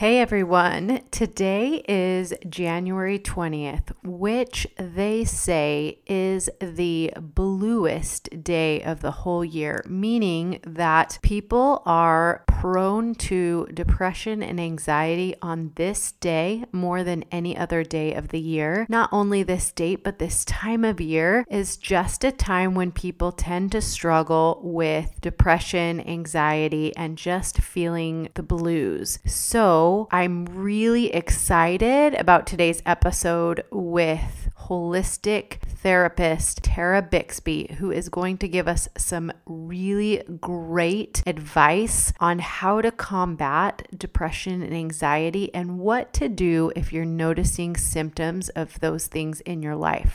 Hey everyone, today is January 20th, which they say is the bluest day of the whole year, meaning that people are prone to depression and anxiety on this day more than any other day of the year. Not only this date, but this time of year is just a time when people tend to struggle with depression, anxiety, and just feeling the blues. So I'm really excited about today's episode with holistic therapist Tara Bixby, who is going to give us some really great advice on how to combat depression and anxiety and what to do if you're noticing symptoms of those things in your life.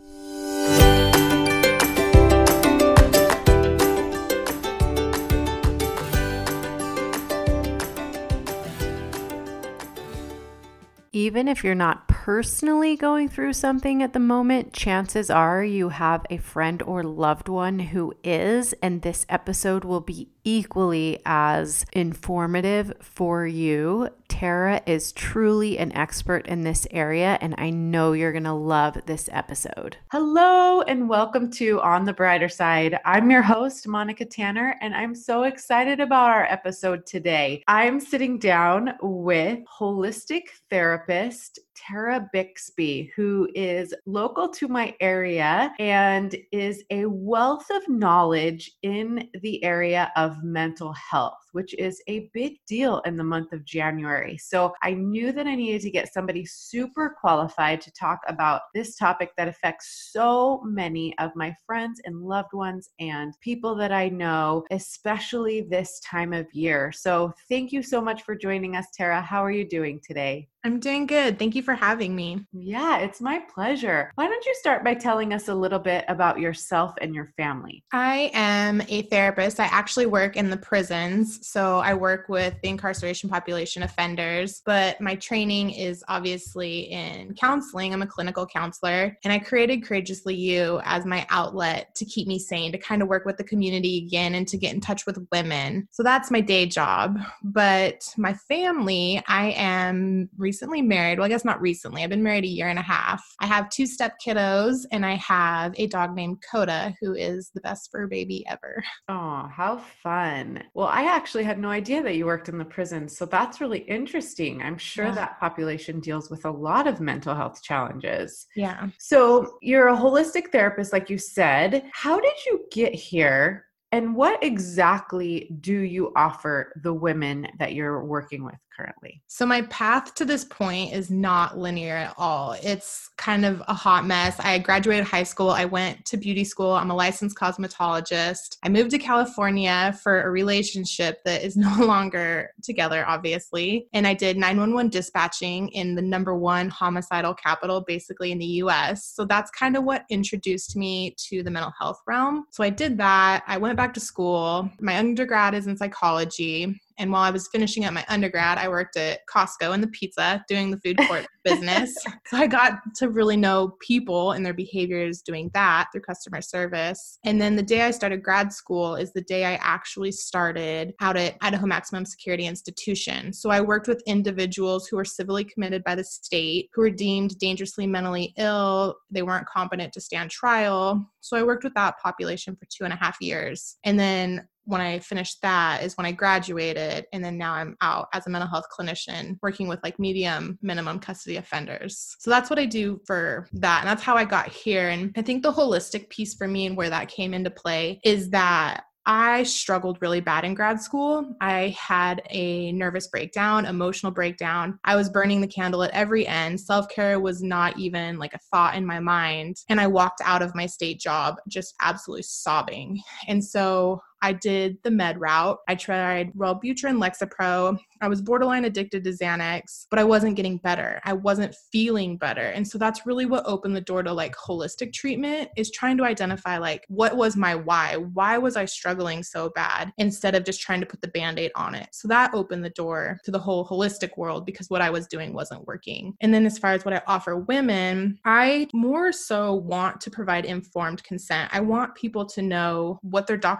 Even if you're not personally going through something at the moment, chances are you have a friend or loved one who is, and this episode will be equally as informative for you. Tara is truly an expert in this area, and I know you're going to love this episode. Hello, and welcome to On the Brighter Side. I'm your host, Monica Tanner, and I'm so excited about our episode today. I'm sitting down with holistic therapist Tara Bixby, who is local to my area and is a wealth of knowledge in the area of mental health, which is a big deal in the month of January. So I knew that I needed to get somebody super qualified to talk about this topic that affects so many of my friends and loved ones and people that I know, especially this time of year. So thank you so much for joining us, Tara. How are you doing today? I'm doing good. Thank you for having me. Yeah, it's my pleasure. Why don't you start by telling us a little bit about yourself and your family? I am a therapist. I actually work in the prisons. So I work with the incarceration population offenders, but my training is obviously in counseling. I'm a clinical counselor, and I created Courageously You as my outlet to keep me sane, to kind of work with the community again and to get in touch with women. So that's my day job. But my family, I am recently married. Well, I guess not recently. I've been married a year and a half. I have 2 step kiddos, and I have a dog named Coda, who is the best fur baby ever. Oh, how fun. Well, I actually had no idea that you worked in the prison, so that's really interesting. I'm sure that population deals with a lot of mental health challenges. Yeah. So you're a holistic therapist, like you said. How did you get here? And what exactly do you offer the women that you're working with currently? So my path to this point is not linear at all. It's kind of a hot mess. I graduated high school. I went to beauty school. I'm a licensed cosmetologist. I moved to California for a relationship that is no longer together, obviously. And I did 911 dispatching in the #1 homicidal capital, basically in the US. So that's kind of what introduced me to the mental health realm. So I did that. I went back to school. My undergrad is in psychology. And while I was finishing up my undergrad, I worked at Costco in the pizza doing the food court business. So I got to really know people and their behaviors doing that through customer service. And then the day I started grad school is the day I actually started out at Idaho Maximum Security Institution. So I worked with individuals who were civilly committed by the state, who were deemed dangerously mentally ill. They weren't competent to stand trial. So I worked with that population for 2.5 years. And then when I finished that is when I graduated. And then now I'm out as a mental health clinician working with like medium minimum custody offenders. So that's what I do for that. And that's how I got here. And I think the holistic piece for me and where that came into play is that I struggled really bad in grad school. I had a nervous breakdown, emotional breakdown. I was burning the candle at every end. Self-care was not even like a thought in my mind. And I walked out of my state job just absolutely sobbing. And so I did the med route. I tried Wellbutrin, Lexapro. I was borderline addicted to Xanax, but I wasn't getting better. I wasn't feeling better. And so that's really what opened the door to like holistic treatment, is trying to identify like, what was my why? Why was I struggling so bad, instead of just trying to put the Band-Aid on it? So that opened the door to the whole holistic world, because what I was doing wasn't working. And then as far as what I offer women, I more so want to provide informed consent. I want people to know what their doctors aren't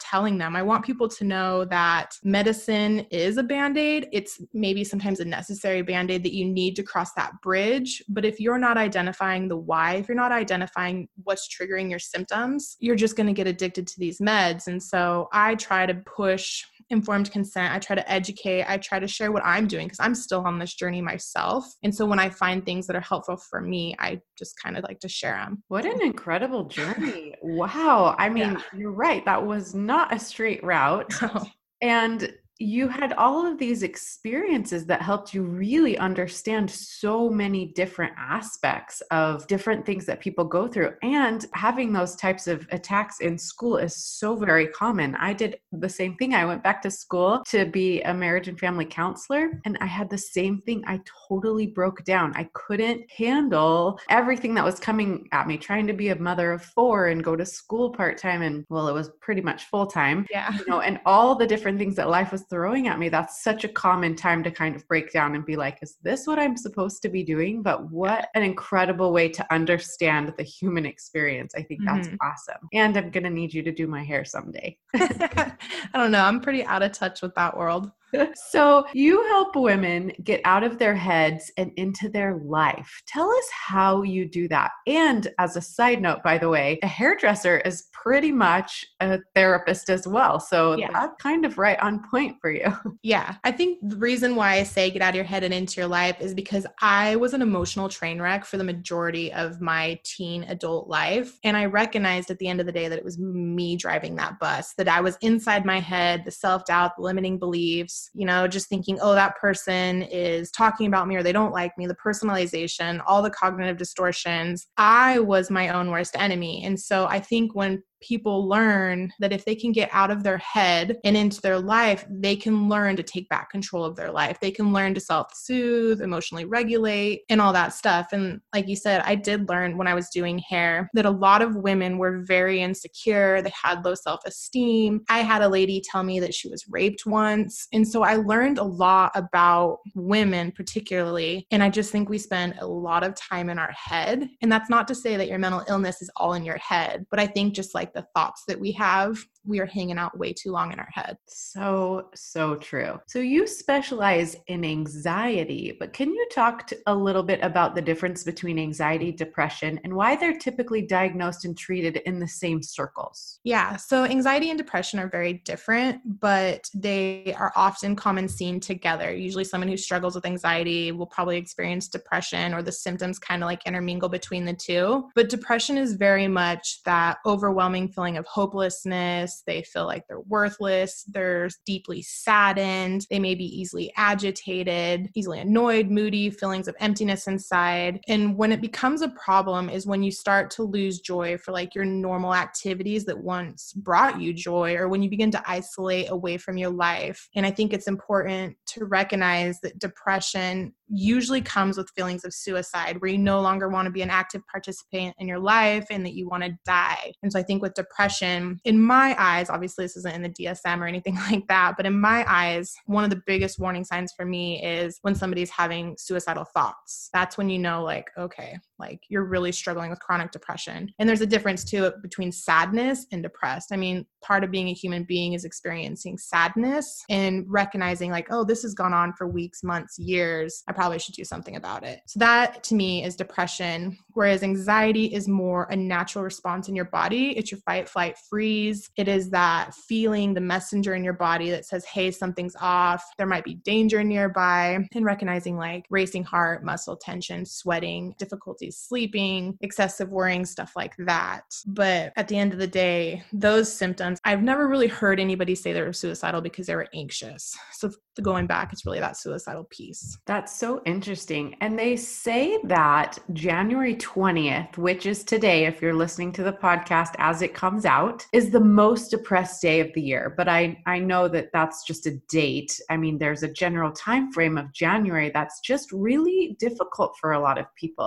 telling them. I want people to know that medicine is a Band-Aid. It's maybe sometimes a necessary Band-Aid that you need to cross that bridge. But if you're not identifying the why, if you're not identifying what's triggering your symptoms, you're just going to get addicted to these meds. And so I try to push informed consent. I try to educate. I try to share what I'm doing because I'm still on this journey myself. And so when I find things that are helpful for me, I just kind of like to share them. What an incredible journey. Wow. I mean, You're right. That was not a straight route. No. And you had all of these experiences that helped you really understand so many different aspects of different things that people go through. And having those types of attacks in school is so very common. I did the same thing. I went back to school to be a marriage and family counselor, and I had the same thing. I totally broke down. I couldn't handle everything that was coming at me, trying to be a mother of 4 and go to school part-time. And well, it was pretty much full-time, and all the different things that life was throwing at me. That's such a common time to kind of break down and be like, is this what I'm supposed to be doing? But what an incredible way to understand the human experience. I think that's awesome. And I'm going to need you to do my hair someday. I don't know. I'm pretty out of touch with that world. So you help women get out of their heads and into their life. Tell us how you do that. And as a side note, by the way, a hairdresser is pretty much a therapist as well. So that's kind of right on point for you. Yeah. I think the reason why I say get out of your head and into your life is because I was an emotional train wreck for the majority of my teen adult life. And I recognized at the end of the day that it was me driving that bus, that I was inside my head, the self-doubt, the limiting beliefs, just thinking, oh, that person is talking about me or they don't like me, the personalization, all the cognitive distortions. I was my own worst enemy. And so I think when people learn that if they can get out of their head and into their life, they can learn to take back control of their life. They can learn to self-soothe, emotionally regulate, and all that stuff. And like you said, I did learn when I was doing hair that a lot of women were very insecure. They had low self-esteem. I had a lady tell me that she was raped once. And so I learned a lot about women particularly. And I just think we spend a lot of time in our head. And that's not to say that your mental illness is all in your head, but I think just like the thoughts that we have, we are hanging out way too long in our head. So true. So you specialize in anxiety, but can you talk a little bit about the difference between anxiety, depression, and why they're typically diagnosed and treated in the same circles? Yeah. So anxiety and depression are very different, but they are often common seen together. Usually someone who struggles with anxiety will probably experience depression, or the symptoms kind of like intermingle between the two. But depression is very much that overwhelming feeling of hopelessness. They feel like they're worthless. They're deeply saddened. They may be easily agitated, easily annoyed, moody, feelings of emptiness inside. And when it becomes a problem is when you start to lose joy for like your normal activities that once brought you joy, or when you begin to isolate away from your life. And I think it's important to recognize that depression usually comes with feelings of suicide, where you no longer want to be an active participant in your life and that you want to die. And so I think with depression, in my eyes, obviously this isn't in the DSM or anything like that, but in my eyes, one of the biggest warning signs for me is when somebody's having suicidal thoughts. That's when you know, like, okay, like you're really struggling with chronic depression. And there's a difference too between sadness and depressed. I mean, part of being a human being is experiencing sadness and recognizing like, oh, this has gone on for weeks, months, years. I probably should do something about it. So that to me is depression, whereas anxiety is more a natural response in your body. It's your fight, flight, freeze. It is that feeling, the messenger in your body that says, hey, something's off. There might be danger nearby, and recognizing like racing heart, muscle tension, sweating, difficulties sleeping, excessive worrying, stuff like that. But at the end of the day, those symptoms, I've never really heard anybody say they were suicidal because they were anxious. So going back, it's really that suicidal piece. That's so interesting. And they say that January 20th, which is today, if you're listening to the podcast as it comes out, is the most depressed day of the year. But I know that that's just a date. I mean, there's a general time frame of January that's just really difficult for a lot of people. Yeah. So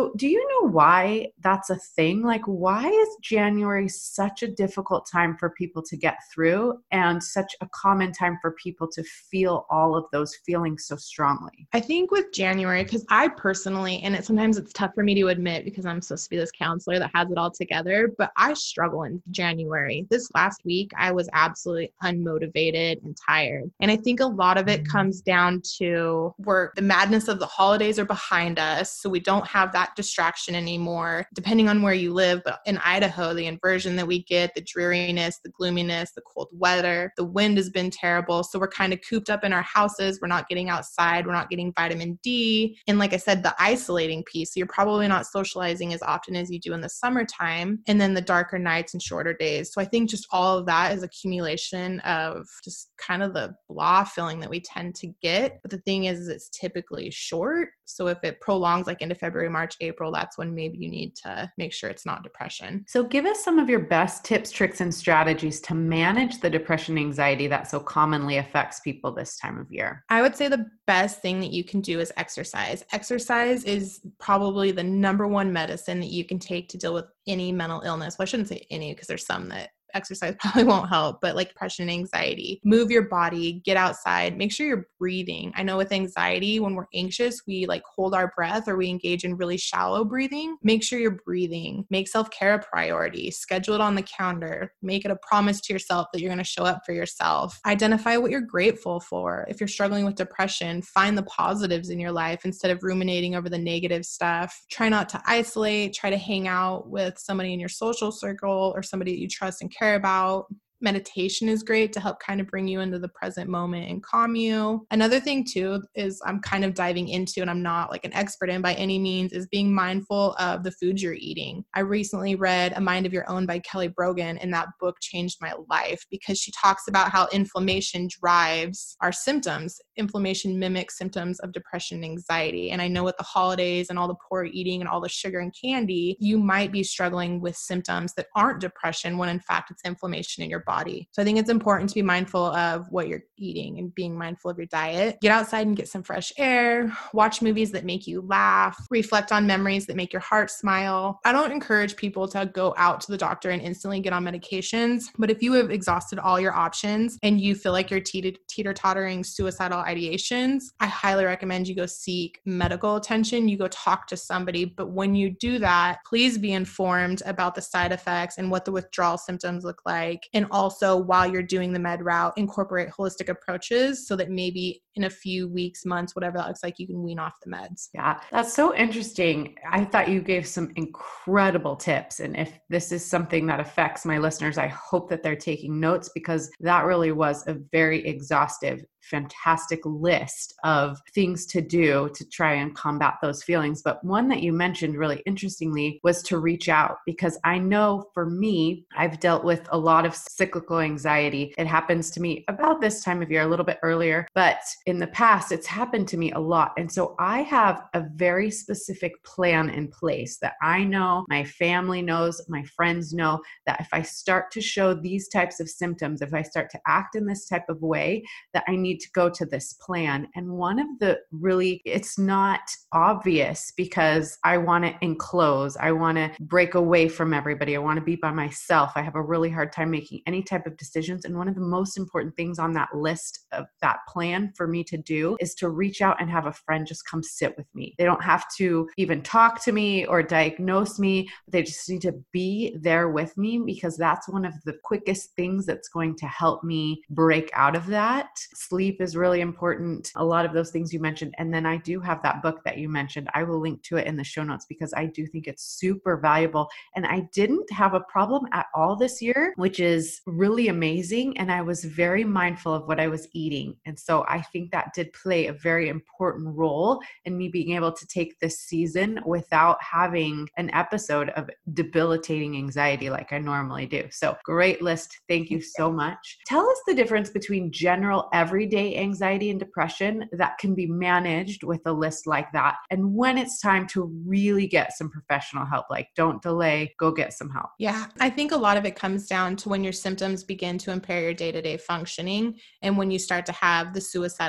So do you know why that's a thing? Like, why is January such a difficult time for people to get through and such a common time for people to feel all of those feelings so strongly? I think with January, because I personally, and sometimes it's tough for me to admit because I'm supposed to be this counselor that has it all together, but I struggle in January. This last week, I was absolutely unmotivated and tired. And I think a lot of it comes down to work. The madness of the holidays are behind us, so we don't have that distraction anymore, depending on where you live. But in Idaho, the inversion that we get, the dreariness, the gloominess, the cold weather, the wind has been terrible. So we're kind of cooped up in our houses. We're not getting outside. We're not getting vitamin D. And like I said, the isolating piece, so you're probably not socializing as often as you do in the summertime. And then the darker nights and shorter days. So I think just all of that is accumulation of just kind of the blah feeling that we tend to get. But the thing is it's typically short. So if it prolongs like into February, March, April, that's when maybe you need to make sure it's not depression. So give us some of your best tips, tricks, and strategies to manage the depression and anxiety that so commonly affects people this time of year. I would say the best thing that you can do is exercise. Exercise is probably the number one medicine that you can take to deal with any mental illness. Well, I shouldn't say any because there's some that exercise probably won't help, but like depression and anxiety, move your body, get outside, make sure you're breathing. I know with anxiety, when we're anxious, we like hold our breath or we engage in really shallow breathing. Make sure you're breathing, make self-care a priority, schedule it on the calendar, make it a promise to yourself that you're going to show up for yourself. Identify what you're grateful for. If you're struggling with depression, find the positives in your life instead of ruminating over the negative stuff. Try not to isolate, try to hang out with somebody in your social circle or somebody that you trust and care about. Meditation is great to help kind of bring you into the present moment and calm you. Another thing too is I'm kind of diving into, and I'm not like an expert in by any means, is being mindful of the foods you're eating. I recently read A Mind of Your Own by Kelly Brogan, and that book changed my life because she talks about how inflammation drives our symptoms. Inflammation mimics symptoms of depression and anxiety. And I know with the holidays and all the poor eating and all the sugar and candy, you might be struggling with symptoms that aren't depression when in fact it's inflammation in your body. So I think it's important to be mindful of what you're eating and being mindful of your diet. Get outside and get some fresh air, watch movies that make you laugh, reflect on memories that make your heart smile. I don't encourage people to go out to the doctor and instantly get on medications, but if you have exhausted all your options and you feel like you're teeter-tottering suicidal ideations, I highly recommend you go seek medical attention. You go talk to somebody, but when you do that, please be informed about the side effects and what the withdrawal symptoms look like. And also, while you're doing the med route, incorporate holistic approaches so that maybe in a few weeks, months, whatever that looks like, you can wean off the meds. Yeah, that's so interesting. I thought you gave some incredible tips. And if this is something that affects my listeners, I hope that they're taking notes because that really was a very exhaustive, fantastic list of things to do to try and combat those feelings. But one that you mentioned really interestingly was to reach out, because I know for me, I've dealt with a lot of cyclical anxiety. It happens to me about this time of year, a little bit earlier, but in the past, it's happened to me a lot. And so I have a very specific plan in place that I know, my family knows, my friends know, that if I start to show these types of symptoms, if I start to act in this type of way, that I need to go to this plan. And one of the really, it's not obvious because I want to enclose, I want to break away from everybody, I want to be by myself. I have a really hard time making any type of decisions. And one of the most important things on that list of that plan for me to do is to reach out and have a friend just come sit with me. They don't have to even talk to me or diagnose me. They just need to be there with me, because that's one of the quickest things that's going to help me break out of that. Sleep is really important. A lot of those things you mentioned. And then I do have that book that you mentioned. I will link to it in the show notes because I do think it's super valuable. And I didn't have a problem at all this year, which is really amazing. And I was very mindful of what I was eating. And so I think that did play a very important role in me being able to take this season without having an episode of debilitating anxiety like I normally do. So great list. Thank you so much. Tell us the difference between general everyday anxiety and depression that can be managed with a list like that, and when it's time to really get some professional help. Like, don't delay, go get some help. Yeah, I think a lot of it comes down to when your symptoms begin to impair your day-to-day functioning and when you start to have the suicidal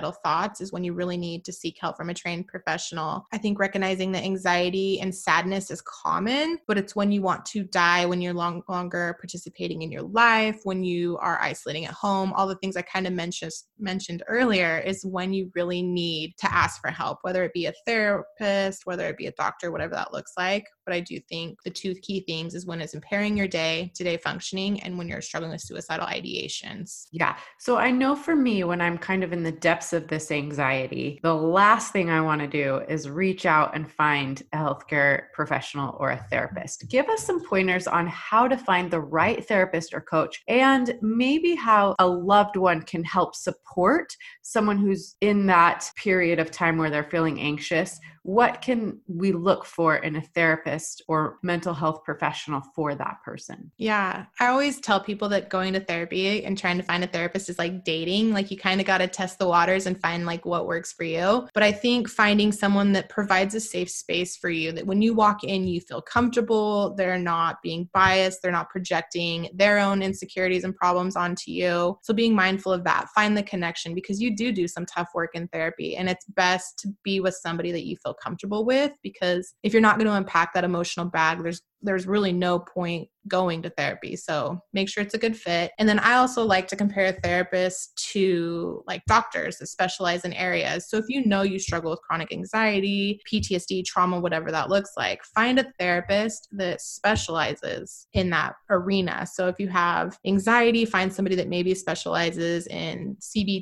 suicidal thoughts is when you really need to seek help from a trained professional. I think recognizing that anxiety and sadness is common, but it's when you want to die, when you're longer participating in your life, when you are isolating at home, all the things I kind of mentioned earlier is when you really need to ask for help, whether it be a therapist, whether it be a doctor, whatever that looks like. But I do think the two key things is when it's impairing your day-to-day functioning and when you're struggling with suicidal ideations. Yeah. So I know for me, when I'm kind of in the depths of this anxiety, the last thing I want to do is reach out and find a healthcare professional or a therapist. Give us some pointers on how to find the right therapist or coach, and maybe how a loved one can help support someone who's in that period of time where they're feeling anxious. What can we look for in a therapist or mental health professional for that person? Yeah. I always tell people that going to therapy and trying to find a therapist is like dating. Like you kind of got to test the waters and find like what works for you. But I think finding someone that provides a safe space for you, that when you walk in, you feel comfortable, they're not being biased, they're not projecting their own insecurities and problems onto you. So being mindful of that, find the connection, because you do some tough work in therapy, and it's best to be with somebody that you feel comfortable with, because if you're not going to unpack that emotional bag, there's really no point going to therapy. So make sure it's a good fit. And then I also like to compare therapists to like doctors that specialize in areas. So if you know you struggle with chronic anxiety, PTSD, trauma, whatever that looks like, find a therapist that specializes in that arena. So if you have anxiety, find somebody that maybe specializes in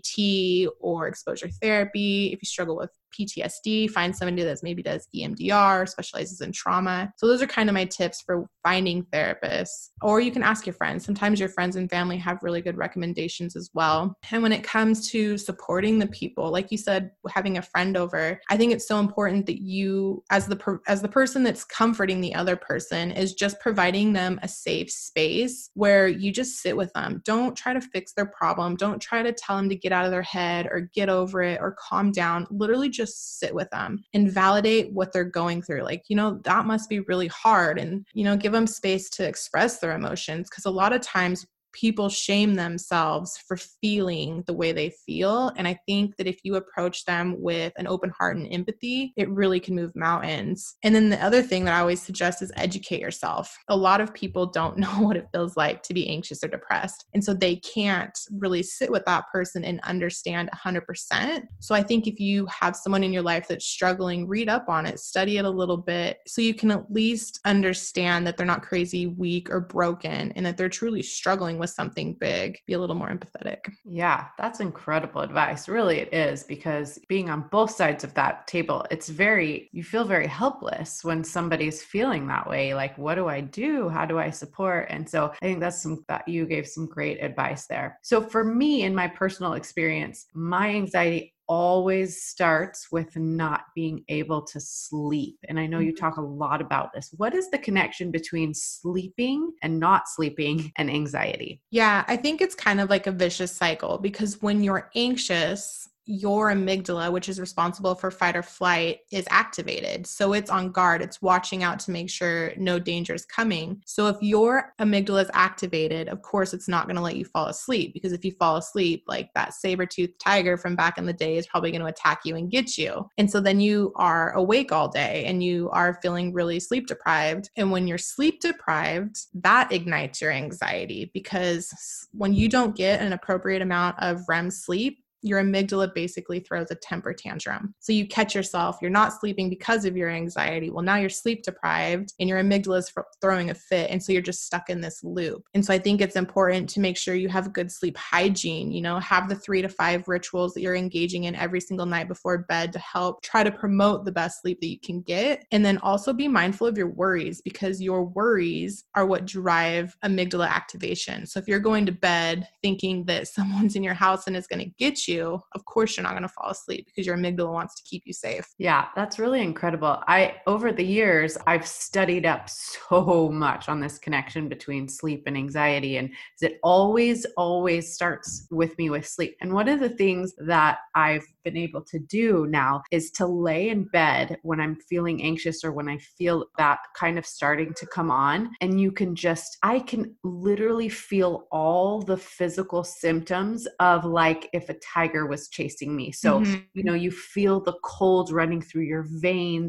CBT or exposure therapy. If you struggle with PTSD, find somebody that maybe does EMDR, specializes in trauma. So those are kind of my tips for finding therapists. Or you can ask your friends. Sometimes your friends and family have really good recommendations as well. And when it comes to supporting the people, like you said, having a friend over, I think it's so important that you, as the person that's comforting the other person, is just providing them a safe space where you just sit with them. Don't try to fix their problem. Don't try to tell them to get out of their head or get over it or calm down. Literally just sit with them and validate what they're going through. Like, that must be really hard. And, give them space to express their emotions, because a lot of times people shame themselves for feeling the way they feel. And I think that if you approach them with an open heart and empathy, it really can move mountains. And then the other thing that I always suggest is educate yourself. A lot of people don't know what it feels like to be anxious or depressed. And so they can't really sit with that person and understand 100%. So I think if you have someone in your life that's struggling, read up on it, study it a little bit, so you can at least understand that they're not crazy, weak, or broken, and that they're truly struggling with something big. Be a little more empathetic. Yeah, that's incredible advice. Really, it is, because being on both sides of that table, you feel very helpless when somebody's feeling that way. Like, what do I do? How do I support? And so I think that you gave some great advice there. So for me, in my personal experience, my anxiety always starts with not being able to sleep. And I know you talk a lot about this. What is the connection between sleeping and not sleeping and anxiety? Yeah, I think it's kind of like a vicious cycle, because when you're anxious, your amygdala, which is responsible for fight or flight, is activated. So it's on guard. It's watching out to make sure no danger is coming. So if your amygdala is activated, of course, it's not going to let you fall asleep, because if you fall asleep, like that saber-toothed tiger from back in the day is probably going to attack you and get you. And so then you are awake all day and you are feeling really sleep deprived. And when you're sleep deprived, that ignites your anxiety, because when you don't get an appropriate amount of REM sleep, your amygdala basically throws a temper tantrum. So you catch yourself, you're not sleeping because of your anxiety. Well, now you're sleep deprived and your amygdala is throwing a fit. And so you're just stuck in this loop. And so I think it's important to make sure you have good sleep hygiene, have the 3 to 5 rituals that you're engaging in every single night before bed to help try to promote the best sleep that you can get. And then also be mindful of your worries, because your worries are what drive amygdala activation. So if you're going to bed thinking that someone's in your house and is going to get you, of course you're not going to fall asleep, because your amygdala wants to keep you safe. Yeah, that's really incredible. Over the years, I've studied up so much on this connection between sleep and anxiety, and it always starts with me with sleep. And one of the things that I've been able to do now is to lay in bed when I'm feeling anxious or when I feel that kind of starting to come on. And I can literally feel all the physical symptoms of, like, if a tiger was chasing me. So, Mm-hmm. you feel the cold running through your veins.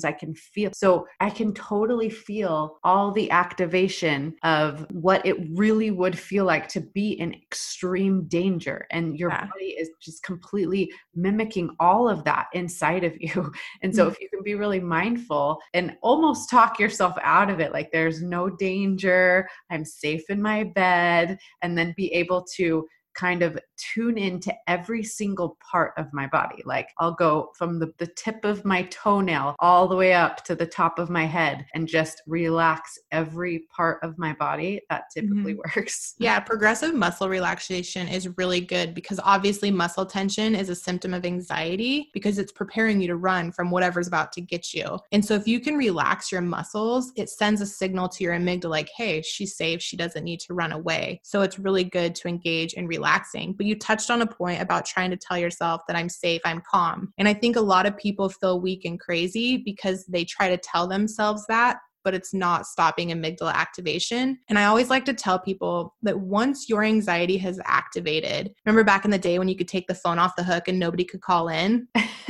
So I can totally feel all the activation of what it really would feel like to be in extreme danger. And your Yeah. body is just completely mimicking all of that inside of you. And so if you can be really mindful and almost talk yourself out of it, like there's no danger, I'm safe in my bed, and then be able to kind of tune into every single part of my body. Like I'll go from the tip of my toenail all the way up to the top of my head and just relax every part of my body. That typically works. Yeah, progressive muscle relaxation is really good because obviously muscle tension is a symptom of anxiety because it's preparing you to run from whatever's about to get you. And so if you can relax your muscles, it sends a signal to your amygdala like, hey, she's safe. She doesn't need to run away. So it's really good to engage in relaxing. But you touched on a point about trying to tell yourself that I'm safe, I'm calm. And I think a lot of people feel weak and crazy because they try to tell themselves that, but it's not stopping amygdala activation. And I always like to tell people that once your anxiety has activated, remember back in the day when you could take the phone off the hook and nobody could call in?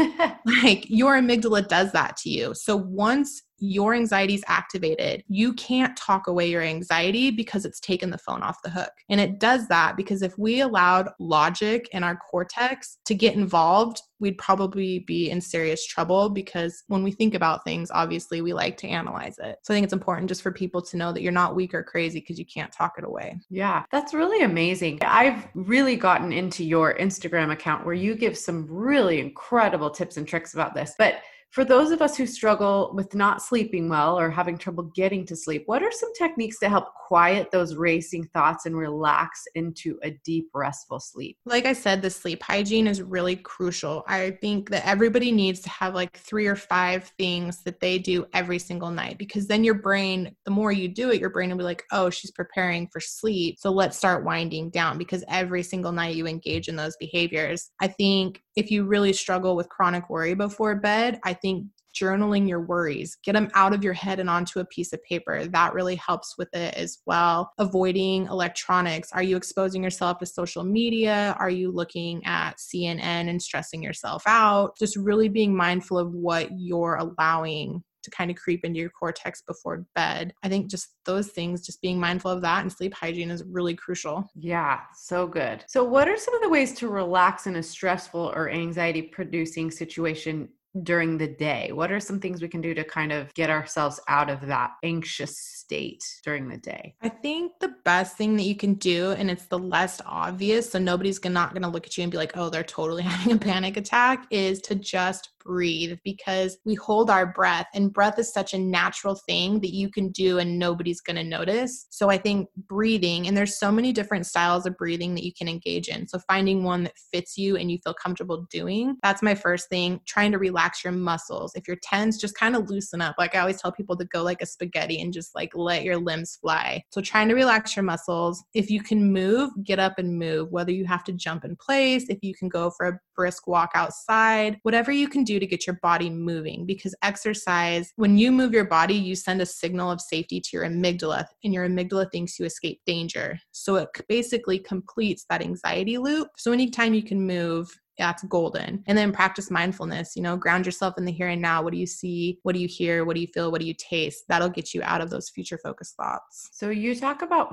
Like your amygdala does that to you. So once your anxiety is activated, you can't talk away your anxiety because it's taken the phone off the hook. And it does that because if we allowed logic and our cortex to get involved, we'd probably be in serious trouble because when we think about things, obviously we like to analyze it. So I think it's important just for people to know that you're not weak or crazy because you can't talk it away. Yeah, that's really amazing. I've really gotten into your Instagram account where you give some really incredible tips and tricks about this. But for those of us who struggle with not sleeping well or having trouble getting to sleep, what are some techniques to help quiet those racing thoughts and relax into a deep, restful sleep? Like I said, the sleep hygiene is really crucial. I think that everybody needs to have like 3 or 5 things that they do every single night because then your brain, the more you do it, your brain will be like, oh, she's preparing for sleep. So let's start winding down because every single night you engage in those behaviors. I think if you really struggle with chronic worry before bed, I think journaling your worries, get them out of your head and onto a piece of paper. That really helps with it as well. Avoiding electronics. Are you exposing yourself to social media? Are you looking at CNN and stressing yourself out? Just really being mindful of what you're allowing to kind of creep into your cortex before bed. I think just those things, just being mindful of that and sleep hygiene is really crucial. Yeah, so good. So what are some of the ways to relax in a stressful or anxiety producing situation during the day? What are some things we can do to kind of get ourselves out of that anxious state during the day? I think the best thing that you can do, and it's the less obvious, so nobody's not going to look at you and be like, oh, they're totally having a panic attack, is to just breathe because we hold our breath and breath is such a natural thing that you can do and nobody's going to notice. So I think breathing, and there's so many different styles of breathing that you can engage in. So finding one that fits you and you feel comfortable doing, that's my first thing. Trying to relax your muscles. If you're tense, just kind of loosen up. Like I always tell people to go like a spaghetti and just like let your limbs fly. So trying to relax your muscles. If you can move, get up and move, whether you have to jump in place, if you can go for a brisk walk outside, whatever you can do to get your body moving, because exercise, when you move your body, you send a signal of safety to your amygdala and your amygdala thinks you escape danger. So it basically completes that anxiety loop. So anytime you can move, that's golden. And then practice mindfulness, ground yourself in the here and now. What do you see? What do you hear? What do you feel? What do you taste? That'll get you out of those future focused thoughts. So you talk about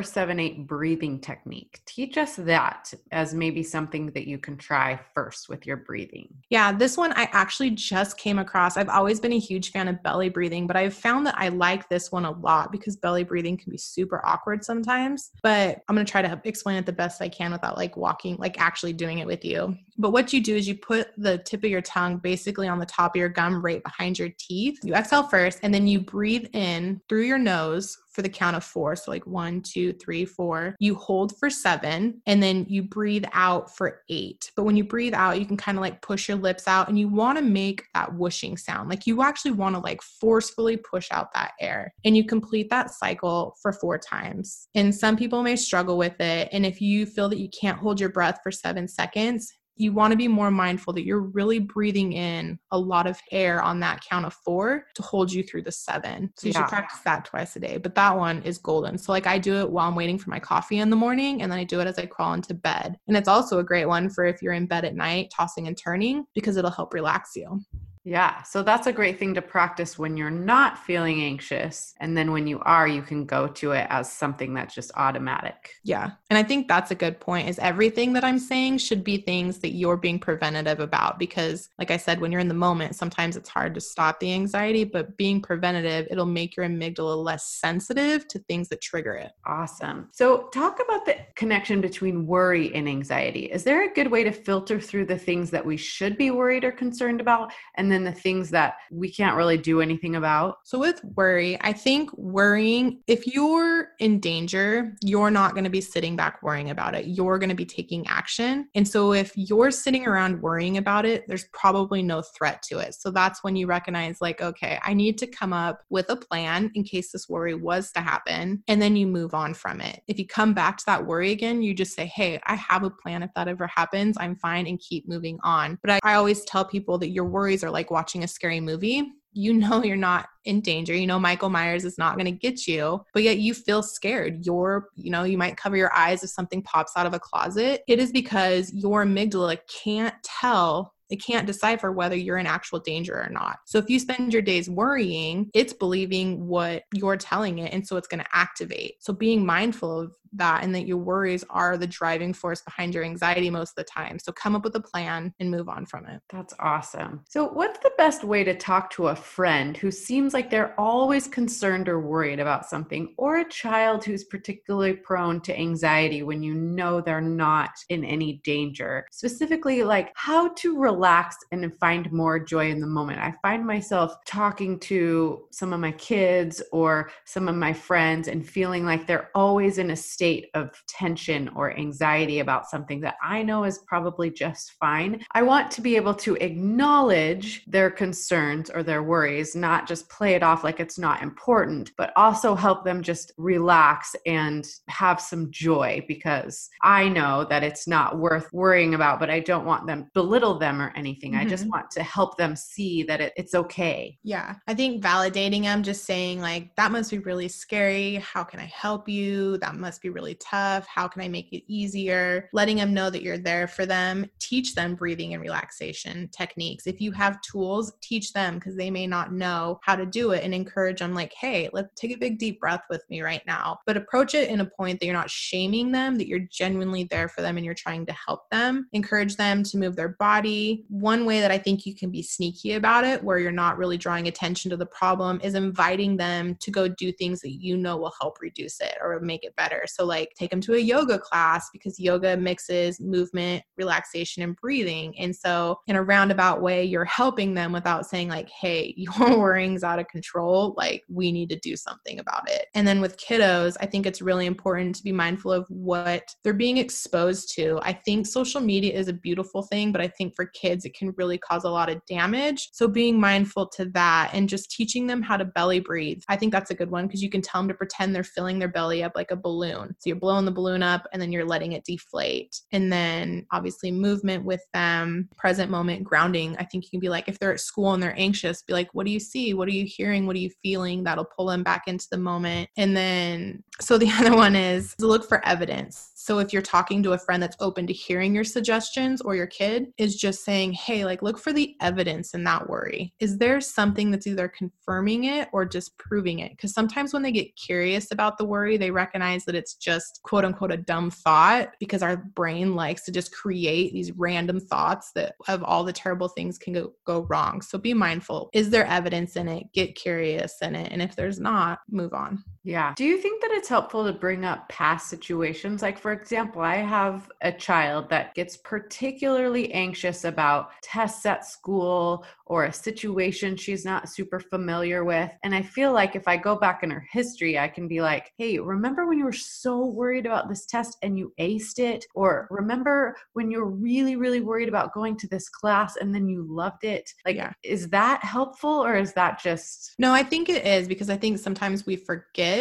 4-7-8 breathing technique. Teach us that as maybe something that you can try first with your breathing. Yeah, this one I actually just came across. I've always been a huge fan of belly breathing, but I've found that I like this one a lot because belly breathing can be super awkward sometimes. But I'm going to try to explain it the best I can without like walking, like actually doing it with you. But what you do is you put the tip of your tongue basically on the top of your gum right behind your teeth. You exhale first, and then you breathe in through your nose for the count of 4. So like 1, 2, 3, 4. You hold for 7, and then you breathe out for 8. But when you breathe out, you can kind of like push your lips out, and you want to make that whooshing sound. Like you actually want to like forcefully push out that air. And you complete that cycle for 4 times. And some people may struggle with it. And if you feel that you can't hold your breath for 7 seconds, you want to be more mindful that you're really breathing in a lot of air on that count of 4 to hold you through the 7. So you should practice that twice a day. But that one is golden. So like I do it while I'm waiting for my coffee in the morning, and then I do it as I crawl into bed. And it's also a great one for if you're in bed at night, tossing and turning, because it'll help relax you. Yeah. So that's a great thing to practice when you're not feeling anxious. And then when you are, you can go to it as something that's just automatic. Yeah. And I think that's a good point, is everything that I'm saying should be things that you're being preventative about, because like I said, when you're in the moment, sometimes it's hard to stop the anxiety, but being preventative, it'll make your amygdala less sensitive to things that trigger it. Awesome. So talk about the connection between worry and anxiety. Is there a good way to filter through the things that we should be worried or concerned about, and then the things that we can't really do anything about? So with worry, I think worrying, if you're in danger, you're not going to be sitting back worrying about it. You're going to be taking action. And so if you're sitting around worrying about it, there's probably no threat to it. So that's when you recognize like, okay, I need to come up with a plan in case this worry was to happen. And then you move on from it. If you come back to that worry again, you just say, hey, I have a plan. If that ever happens, I'm fine, and keep moving on. But I always tell people that your worries are like watching a scary movie. You know you're not in danger. You know Michael Myers is not going to get you, but yet you feel scared. You might cover your eyes if something pops out of a closet. It is because your amygdala can't tell. It can't decipher whether you're in actual danger or not. So if you spend your days worrying, it's believing what you're telling it. And so it's going to activate. So being mindful of that, and that your worries are the driving force behind your anxiety most of the time. So come up with a plan and move on from it. That's awesome. So what's the best way to talk to a friend who seems like they're always concerned or worried about something, or a child who's particularly prone to anxiety when you know they're not in any danger? Specifically, like how to relax and find more joy in the moment. I find myself talking to some of my kids or some of my friends and feeling like they're always in a state of tension or anxiety about something that I know is probably just fine. I want to be able to acknowledge their concerns or their worries, not just play it off like it's not important, but also help them just relax and have some joy, because I know that it's not worth worrying about, but I don't want them to belittle them or anything. I just want to help them see that it's okay. Yeah. I think validating them, just saying like, that must be really scary. How can I help you? That must be really tough. How can I make it easier? Letting them know that you're there for them. Teach them breathing and relaxation techniques. If you have tools, teach them, because they may not know how to do it, and encourage them like, hey, let's take a big deep breath with me right now. But approach it in a point that you're not shaming them, that you're genuinely there for them and you're trying to help them. Encourage them to move their body. One way that I think you can be sneaky about it, where you're not really drawing attention to the problem, is inviting them to go do things that you know will help reduce it or make it better. So like take them to a yoga class, because yoga mixes movement, relaxation, and breathing. And so in a roundabout way, you're helping them without saying like, hey, your worrying's out of control. Like we need to do something about it. And then with kiddos, I think it's really important to be mindful of what they're being exposed to. I think social media is a beautiful thing, but I think for kids, it can really cause a lot of damage. So being mindful to that and just teaching them how to belly breathe. I think that's a good one, because you can tell them to pretend they're filling their belly up like a balloon. So you're blowing the balloon up and then you're letting it deflate. And then obviously movement with them, present moment, grounding. I think you can be like, if they're at school and they're anxious, be like, what do you see? What are you hearing? What are you feeling? That'll pull them back into the moment. And then, so the other one is to look for evidence. So if you're talking to a friend that's open to hearing your suggestions, or your kid is just saying, hey, like look for the evidence in that worry. Is there something that's either confirming it or disproving it? Because sometimes when they get curious about the worry, they recognize that it's just quote unquote a dumb thought, because our brain likes to just create these random thoughts that of all the terrible things can go wrong. So be mindful. Is there evidence in it? Get curious in it. And if there's not, move on. Yeah. Do you think that it's helpful to bring up past situations? Like, for example, I have a child that gets particularly anxious about tests at school or a situation she's not super familiar with. And I feel like if I go back in her history, I can be like, hey, remember when you were so worried about this test and you aced it? Or remember when you were really, really worried about going to this class and then you loved it? Like, Is that helpful, or is that just... No, I think it is, because I think sometimes we forget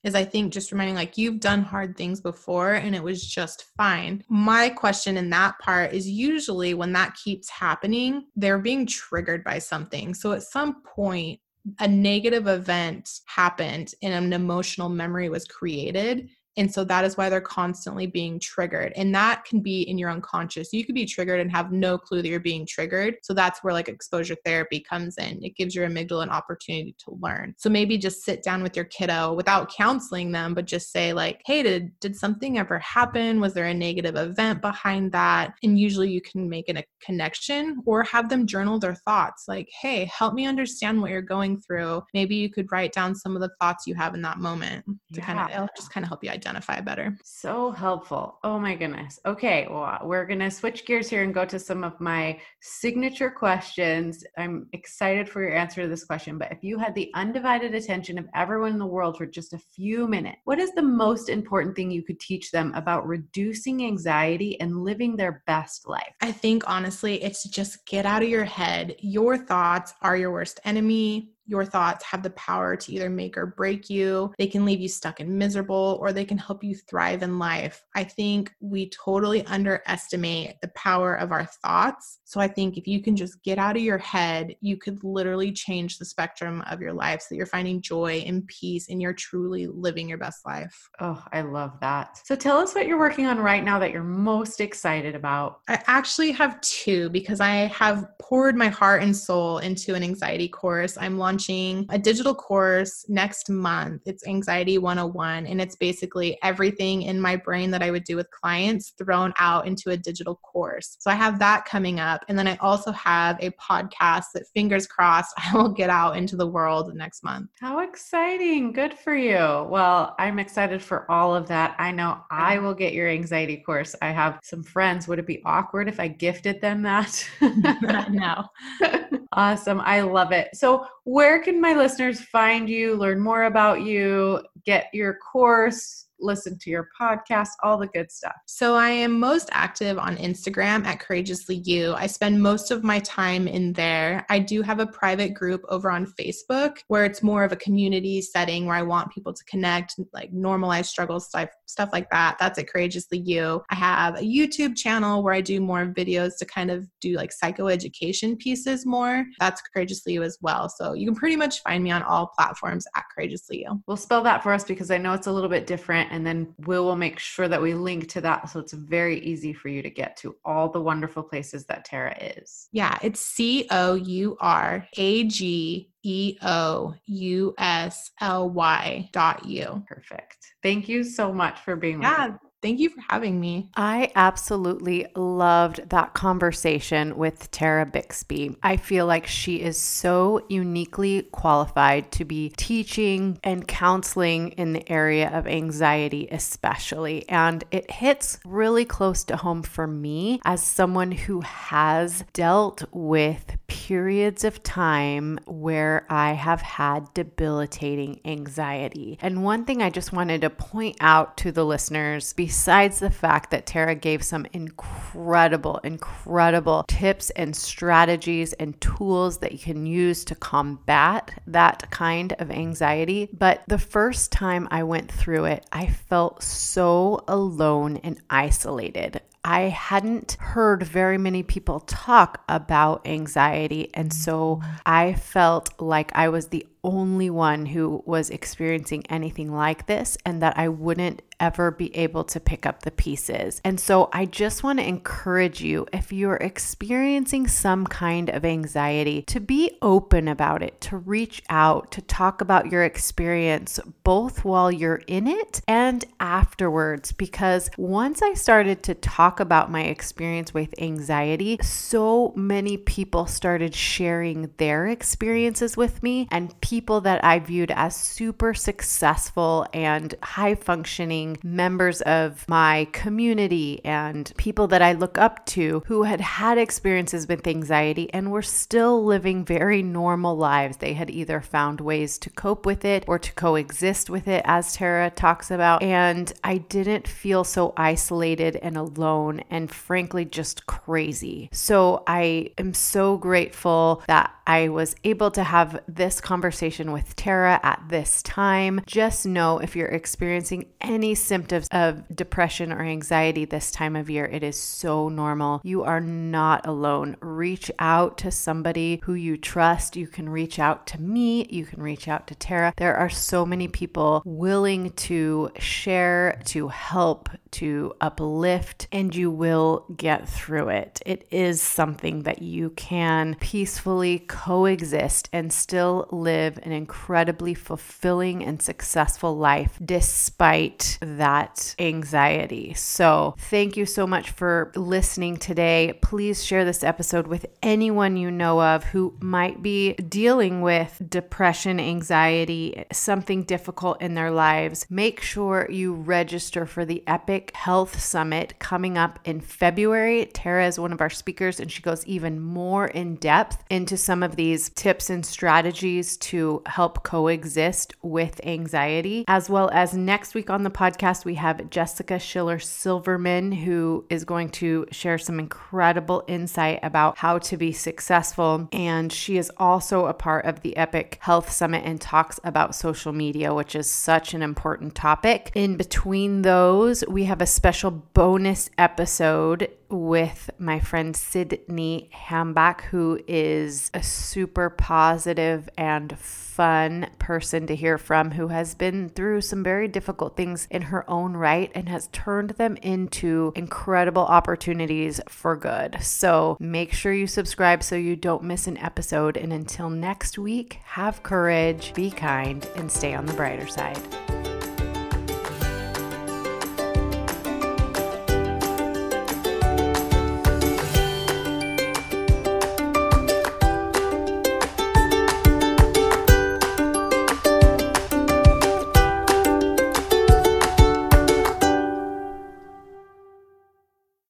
is I think just reminding like you've done hard things before and it was just fine. My question in that part is usually when that keeps happening, they're being triggered by something. So at some point, a negative event happened and an emotional memory was created. And so that is why they're constantly being triggered. And that can be in your unconscious. You could be triggered and have no clue that you're being triggered. So that's where like exposure therapy comes in. It gives your amygdala an opportunity to learn. So maybe just sit down with your kiddo without counseling them, but just say like, hey, did something ever happen? Was there a negative event behind that? And usually you can make a connection or have them journal their thoughts. Like, hey, help me understand what you're going through. Maybe you could write down some of the thoughts you have in that moment to it'll just kind of help you identify better. So helpful. Oh my goodness. Okay. Well, we're going to switch gears here and go to some of my signature questions. I'm excited for your answer to this question, but if you had the undivided attention of everyone in the world for just a few minutes, what is the most important thing you could teach them about reducing anxiety and living their best life? I think honestly, it's just get out of your head. Your thoughts are your worst enemy. Your thoughts have the power to either make or break you. They can leave you stuck and miserable, or they can help you thrive in life. I think we totally underestimate the power of our thoughts. So I think if you can just get out of your head, you could literally change the spectrum of your life so that you're finding joy and peace and you're truly living your best life. Oh, I love that. So tell us what you're working on right now that you're most excited about. I actually have two because I have poured my heart and soul into an anxiety course. I'm launching a digital course next month. It's Anxiety 101, and it's basically everything in my brain that I would do with clients thrown out into a digital course. So I have that coming up. And then I also have a podcast that, fingers crossed, I will get out into the world next month. How exciting. Good for you. Well, I'm excited for all of that. I know I will get your anxiety course. I have some friends. Would it be awkward if I gifted them that? No. Awesome. I love it. So where can my listeners find you, learn more about you, get your course, listen to your podcast, all the good stuff? So I am most active on Instagram at Courageously You. I spend most of my time in there. I do have a private group over on Facebook where it's more of a community setting where I want people to connect, like normalize struggles, stuff like that. That's at Courageously You. I have a YouTube channel where I do more videos to kind of do like psychoeducation pieces more. That's Courageously You as well. So you can pretty much find me on all platforms at Courageously You. We'll spell that for us because I know it's a little bit different. And then we'll make sure that we link to that so it's very easy for you to get to all the wonderful places that Tara is. Yeah, it's COURAGEOUSLY.U. Perfect. Thank you so much for being with me. Thank you for having me. I absolutely loved that conversation with Tara Bixby. I feel like she is so uniquely qualified to be teaching and counseling in the area of anxiety, especially. And it hits really close to home for me as someone who has dealt with periods of time where I have had debilitating anxiety. And one thing I just wanted to point out to the listeners, besides the fact that Tara gave some incredible tips and strategies and tools that you can use to combat that kind of anxiety, but the first time I went through it, I felt so alone and isolated. I hadn't heard very many people talk about anxiety, and so I felt like I was the only one who was experiencing anything like this and that I wouldn't ever be able to pick up the pieces. And so I just want to encourage you, if you're experiencing some kind of anxiety, to be open about it, to reach out, to talk about your experience, both while you're in it and afterwards. Because once I started to talk about my experience with anxiety, so many people started sharing their experiences with me, and people that I viewed as super successful and high functioning members of my community and people that I look up to who had had experiences with anxiety and were still living very normal lives. They had either found ways to cope with it or to coexist with it, as Tara talks about. And I didn't feel so isolated and alone and frankly just crazy. So I am so grateful that I was able to have this conversation conversation with Tara at this time. Just know if you're experiencing any symptoms of depression or anxiety this time of year, it is so normal. You are not alone. Reach out to somebody who you trust. You can reach out to me. You can reach out to Tara. There are so many people willing to share, to help, to uplift, and you will get through it. It is something that you can peacefully coexist and still live an incredibly fulfilling and successful life despite that anxiety. So thank you so much for listening today. Please share this episode with anyone you know of who might be dealing with depression, anxiety, something difficult in their lives. Make sure you register for the Epic Health Summit coming up in February. Tara is one of our speakers, and she goes even more in depth into some of these tips and strategies to help coexist with anxiety. As well as next week on the podcast, we have Jessica Schiller Silverman, who is going to share some incredible insight about how to be successful. And she is also a part of the Epic Health Summit and talks about social media, which is such an important topic. In between those, we have a special bonus episode with my friend Sydney Hambach, who is a super positive and fun person to hear from, who has been through some very difficult things in her own right and has turned them into incredible opportunities for good. So make sure you subscribe so you don't miss an episode. And until next week, have courage, be kind, and stay on the brighter side.